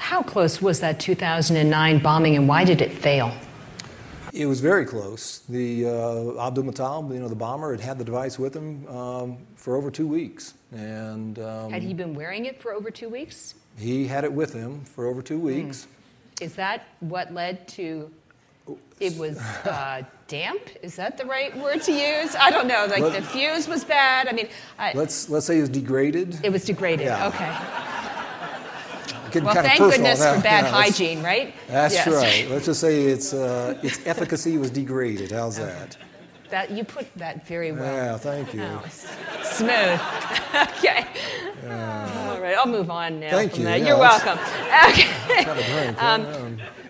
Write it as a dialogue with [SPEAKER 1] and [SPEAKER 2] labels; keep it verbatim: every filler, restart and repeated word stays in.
[SPEAKER 1] how close was that two thousand nine bombing, and why did it fail?
[SPEAKER 2] It was very close. The uh, Abdul Muttalib, you know, the bomber, had had the device with him um, for over two weeks, and um,
[SPEAKER 1] had he been wearing it for over two weeks?
[SPEAKER 2] He had it with him for over two weeks.
[SPEAKER 1] Mm. Is that what led to? It was uh, damp. Is that the right word to use? I don't know. Like Let, the fuse was bad. I mean, I,
[SPEAKER 2] let's let's say it was degraded.
[SPEAKER 1] It was degraded.
[SPEAKER 2] Yeah.
[SPEAKER 1] Okay.
[SPEAKER 2] Getting
[SPEAKER 1] well,
[SPEAKER 2] kind
[SPEAKER 1] thank
[SPEAKER 2] of
[SPEAKER 1] goodness
[SPEAKER 2] now.
[SPEAKER 1] for bad
[SPEAKER 2] yeah,
[SPEAKER 1] hygiene, right?
[SPEAKER 2] That's
[SPEAKER 1] yes.
[SPEAKER 2] right. Let's just say its uh, its efficacy was degraded. How's
[SPEAKER 1] okay.
[SPEAKER 2] that?
[SPEAKER 1] That you put that very well.
[SPEAKER 2] Yeah, thank you.
[SPEAKER 1] Oh, smooth. Okay.
[SPEAKER 2] Yeah.
[SPEAKER 1] All right, I'll move on now.
[SPEAKER 2] Thank
[SPEAKER 1] from
[SPEAKER 2] you.
[SPEAKER 1] That.
[SPEAKER 2] Yeah,
[SPEAKER 1] You're welcome. Okay.
[SPEAKER 2] Got a drink.
[SPEAKER 1] Um,
[SPEAKER 2] yeah.